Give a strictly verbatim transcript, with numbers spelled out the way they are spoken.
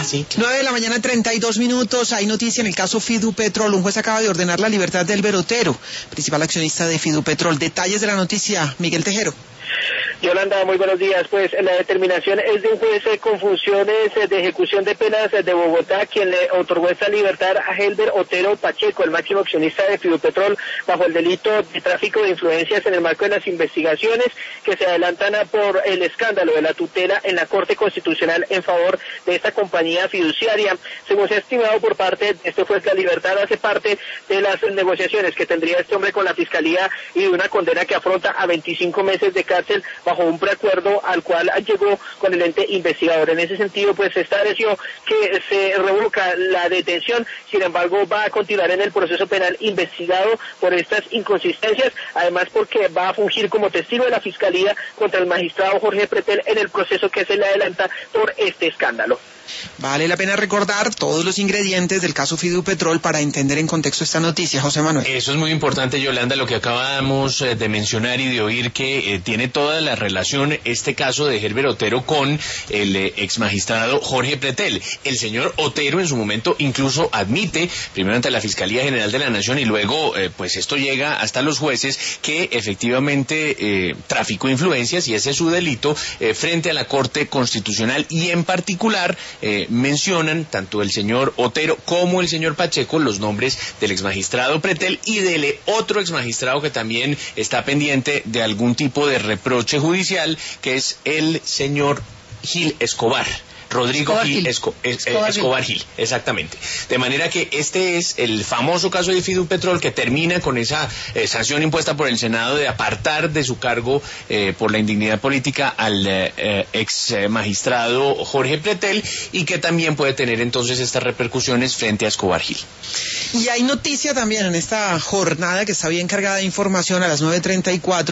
sí. nueve de la mañana, treinta y dos minutos. Hay noticia en el caso Fidupetrol. Un juez acaba de ordenar la libertad del Elber Otero, principal accionista de Fidupetrol. Detalles de la noticia, Miguel Tejero. Yolanda, muy buenos días. Pues la determinación es de un juez con funciones de ejecución de penas de Bogotá, quien le otorgó esta libertad a Elber Otero Pacheco, el máximo accionista de Fidupetrol, bajo el delito de tráfico de influencias en el marco de las investigaciones que se adelantan por el escándalo de la tutela en la Corte Constitucional en favor de esta compañía fiduciaria. Según se ha estimado por parte de este juez, la libertad hace parte de las negociaciones que tendría este hombre con la Fiscalía y de una condena que afronta a veinticinco meses de cárcel bajo un preacuerdo al cual llegó con el ente investigador. En ese sentido, pues se estableció que se revoca la detención, sin embargo va a continuar en el proceso penal investigado por estas inconsistencias, además porque va a fungir como testigo de la Fiscalía contra el magistrado Jorge Pretel en el proceso que se le adelanta por este escándalo. Vale la pena recordar todos los ingredientes del caso Fidupetrol para entender en contexto esta noticia, José Manuel. Eso es muy importante, Yolanda, lo que acabamos de mencionar y de oír, que eh, tiene toda la relación este caso de Elber Otero con el eh, ex magistrado Jorge Pretel. El señor Otero en su momento incluso admite, primero ante la Fiscalía General de la Nación y luego eh, pues esto llega hasta los jueces, que efectivamente eh, traficó influencias y ese es su delito eh, frente a la Corte Constitucional, y en particular Eh, mencionan tanto el señor Otero como el señor Pacheco los nombres del exmagistrado Pretel y del otro exmagistrado que también está pendiente de algún tipo de reproche judicial, que es el señor Gil Escobar. Rodrigo Escobar Gil, Gil. Esco, es, Escobar, eh, Escobar Gil, exactamente. De manera que este es el famoso caso de Fidupetrol, que termina con esa eh, sanción impuesta por el Senado de apartar de su cargo eh, por la indignidad política al eh, ex eh, magistrado Jorge Pretel, y que también puede tener entonces estas repercusiones frente a Escobar Gil. Y hay noticia también en esta jornada que está bien cargada de información a las nueve treinta y cuatro.